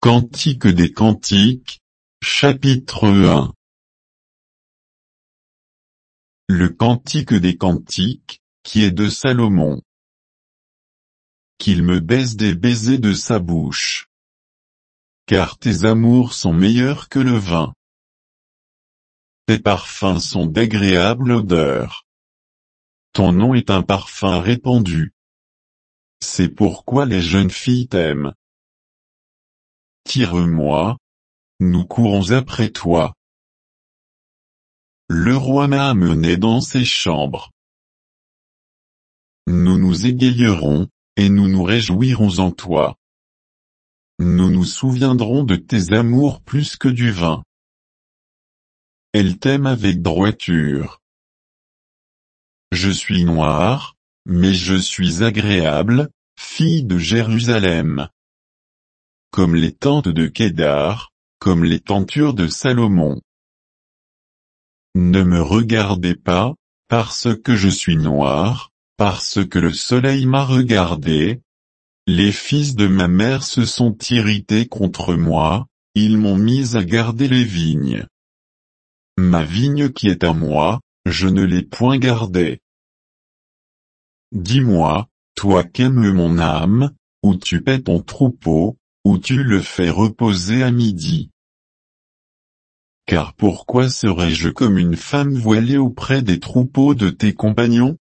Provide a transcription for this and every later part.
Cantique des Cantiques, chapitre 1. Le Cantique des Cantiques, qui est de Salomon. Qu'il me baise des baisers de sa bouche. Car tes amours sont meilleurs que le vin. Tes parfums sont d'agréable odeur. Ton nom est un parfum répandu. C'est pourquoi les jeunes filles t'aiment. Tire-moi. Nous courons après toi. Le roi m'a amené dans ses chambres. Nous nous égayerons, et nous nous réjouirons en toi. Nous nous souviendrons de tes amours plus que du vin. Elle t'aime avec droiture. Je suis noire, mais je suis agréable, fille de Jérusalem. Comme les tentes de Kédar, comme les tentures de Salomon. Ne me regardez pas, parce que je suis noir, parce que le soleil m'a regardé. Les fils de ma mère se sont irrités contre moi, ils m'ont mis à garder les vignes. Ma vigne qui est à moi, je ne l'ai point gardée. Dis-moi, toi qu'aime mon âme, où tu paies ton troupeau, où tu le fais reposer à midi. Car pourquoi serais-je comme une femme voilée auprès des troupeaux de tes compagnons?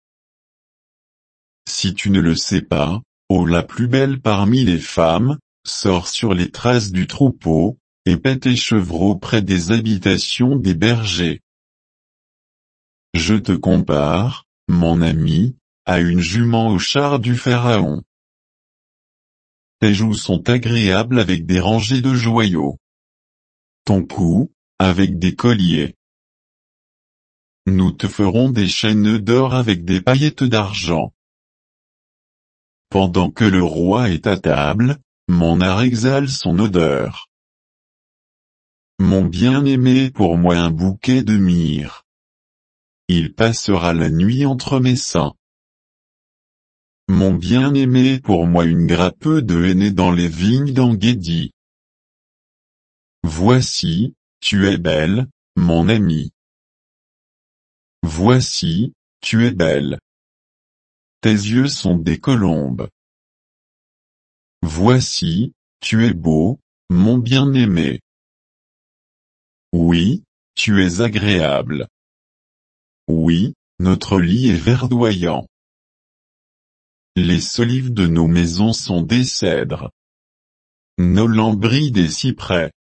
Si tu ne le sais pas, ô la plus belle parmi les femmes, sors sur les traces du troupeau, et paie tes chevreaux près des habitations des bergers. Je te compare, mon ami, à une jument au char du Pharaon. Tes joues sont agréables avec des rangées de joyaux. Ton cou, avec des colliers. Nous te ferons des chaînes d'or avec des paillettes d'argent. Pendant que le roi est à table, mon art exhale son odeur. Mon bien-aimé est pour moi un bouquet de myrrhe. Il passera la nuit entre mes seins. Mon bien-aimé est pour moi une grappe de henné dans les vignes d'En-Guédi. Voici, tu es belle, mon ami. Voici, tu es belle. Tes yeux sont des colombes. Voici, tu es beau, mon bien-aimé. Oui, tu es agréable. Oui, notre lit est verdoyant. Les solives de nos maisons sont des cèdres. Nos lambris des cyprès.